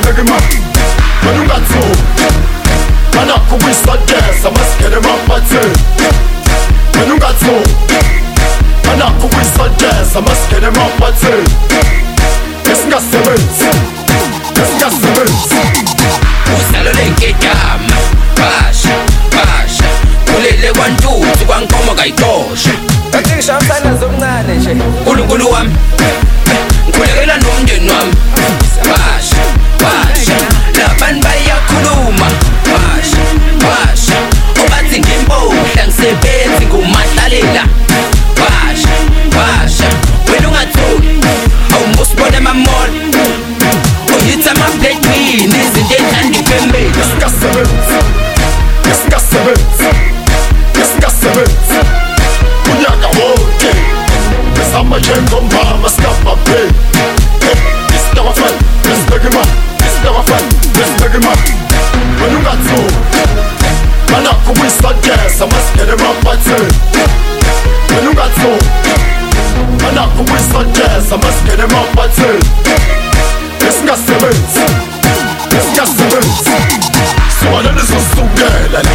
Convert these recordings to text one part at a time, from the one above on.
Estegma, Manungatsu, Manaku Wissadesa, Maskedema Pate, Manungatsu, Manaku Wissadesa, Maskedema Pate, Escassements, Escassements. Usaloleke kama, Pasha, Pasha, Kulele wantu, Kwankomo Gaitosha. Akisha msana zomnane nje. Unkulunkulu wami, ngikhulekela nomndeni wami. Pasha, Pasha, labantu bayakhuluma. Pasha, Pasha, obathi ngimpohla ngisebenzi ngumahlalela. Pasha, Pasha, wena ungathuli, awumbusibone amamall. Uyitha ama-black queen, izinto ey'thanda ifemeli. Escassements, Escassements, Escassements. Unyaka wote, Besama jengo mama skapa pay. Isitawafan, Estegma, Isitawafan, Estegma. Manungatsu, Manaku Wissadesa, Maskedema Pate. Manungatsu, Manaku Wissadesa, Maskedema Pate. Escassements, Escassements. Swallow this was so good.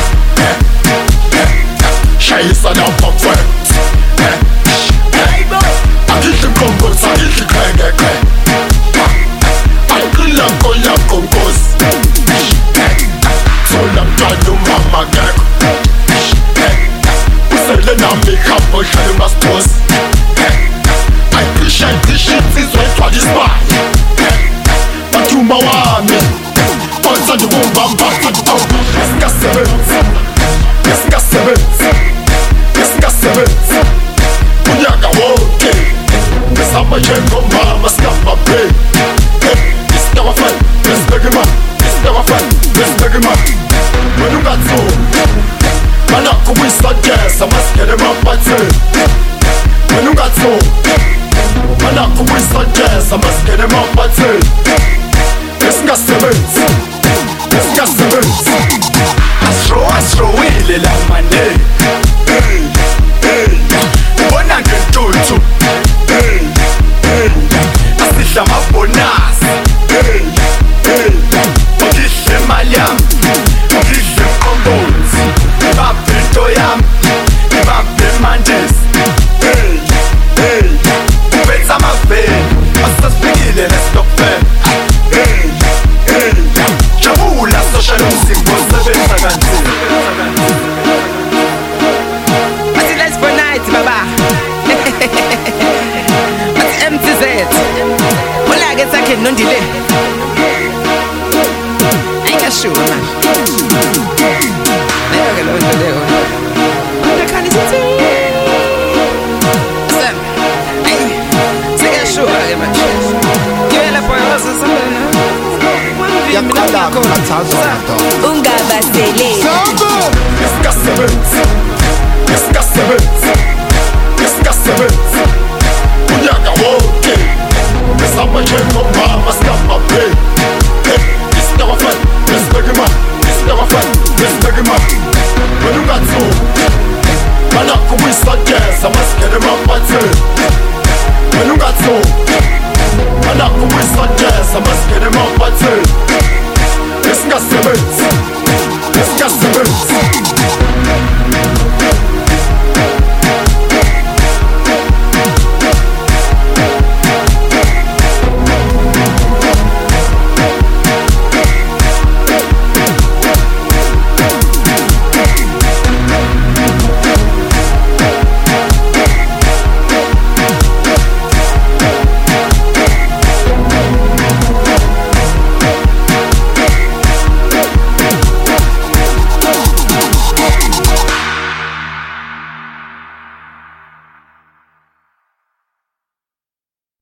Shayisa na perfect. I get the combos, I get the crack. I kill them, call them combos. So them try to mama gag. We say let them make up for shiny masters. I appreciate this shit is right for this spy. But you mawami. Once the boom bam bam at the top. Escassements, Escassements, Escassements. Unyaka wote, Besama jengo mama skapa pay. Isitawafan, Estegma, Isitawafan, Estegma. Manungatsu, Manaku Wissadesa, Maskedema Pate. Manungatsu, Manaku Wissadesa, Maskedema Pate. Escassements, Escassements. Astro, ile la mane. Hey, hey, bona ngentutu. Hey, hey, asidla amabonus. Hey, hey, ngidle imali yami, ngidle combos. Ngibaphe into yami, ngibaphe manjes. Hey, hey, ubenza amaveni, asasifikile lesitokfela. Hey, hey, jabula social umzimbo sebenza kanzima. Mati let's for night baba. Mati MTZ. Wala get second non delay. Ain't got sure man. Never get on the level. The can is it. Sam. Hey. Say sure man. You la boy was something. Unga Basile. Escassements, Escassements, Escassements. Unyaka wote, Besama jengo mama skapa pay.